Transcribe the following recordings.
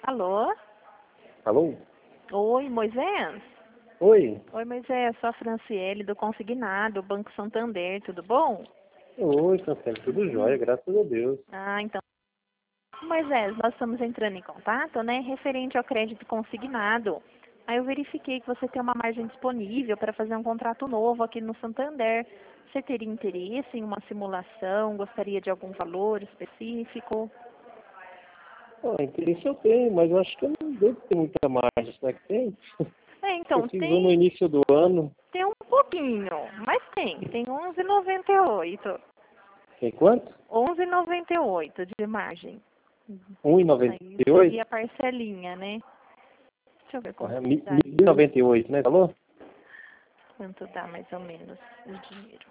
Alô? Alô? Oi, Moisés? Oi. Oi, Moisés, sou a Franciele do Consignado, Banco Santander, tudo bom? Oi, Franciele, tudo jóia, graças a Deus. Ah, então. Moisés, nós estamos entrando em contato, né, referente ao crédito consignado. Aí eu verifiquei que você tem uma margem disponível para fazer um contrato novo aqui no Santander. Você teria interesse em uma simulação? Gostaria de algum valor específico? Interesse eu tenho, mas eu acho que eu não devo ter muita margem, será que tem? Eu Então, fiz no início do ano. tem um pouquinho, mas tem 11,98. Tem quanto? 11,98 de margem. Aí 1,98? seria a parcelinha, né? Deixa eu ver como Ah, que dá isso. 1.098, né? Falou? Quanto dá mais ou menos o dinheiro.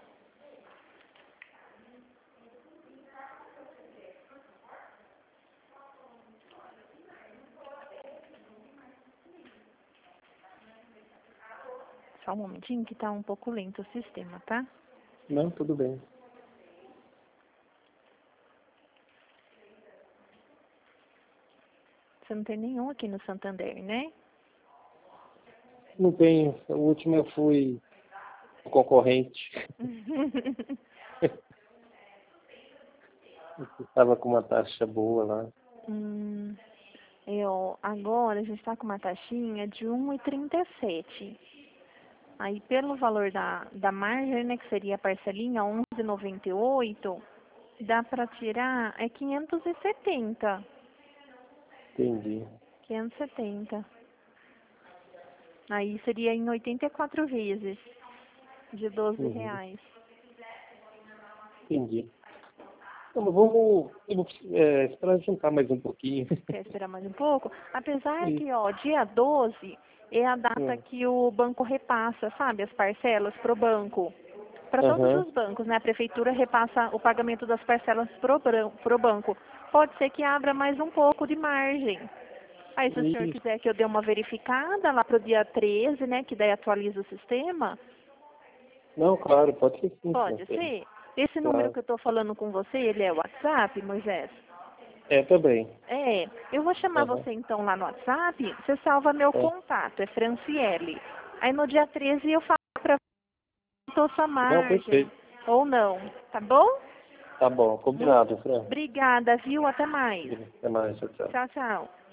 Só um momentinho que tá um pouco lento o sistema, tá? Não, tudo bem. Você não tem nenhum aqui no Santander, né? Não tenho. O último eu fui concorrente. Estava com uma taxa boa lá. Agora a gente tá com uma taxinha de 1,37. Aí pelo valor da margem, né, que seria a parcelinha 11,98, dá para tirar 570. Entendi. 570. Aí seria em 84 vezes de 12 Uhum. reais. Entendi. Então, eu vou esperar juntar mais um pouquinho. Quer esperar mais um pouco? Apesar Isso. que, dia 12 é a data Hum. que o banco repassa, sabe, as parcelas pro banco. Para todos Aham. os bancos, né? A prefeitura repassa o pagamento das parcelas pro banco. Pode ser que abra mais um pouco de margem. Aí, se o senhor Isso. quiser que eu dê uma verificada lá pro dia 13, né? Que daí atualiza o sistema, Não, claro, pode ser sim, pode Franciele. ser. Esse número Claro. que eu estou falando com você, ele é o WhatsApp, Moisés? Também. Eu vou chamar Aham. você então lá no WhatsApp, você salva meu É. contato, é Franciele. Aí no dia 13 eu falo pra você sua Não, margem, perfeito. ou não, tá bom? Tá bom, Muito combinado, Fran. obrigada, viu? Até mais. Até mais, tchau, tchau. Tchau, tchau.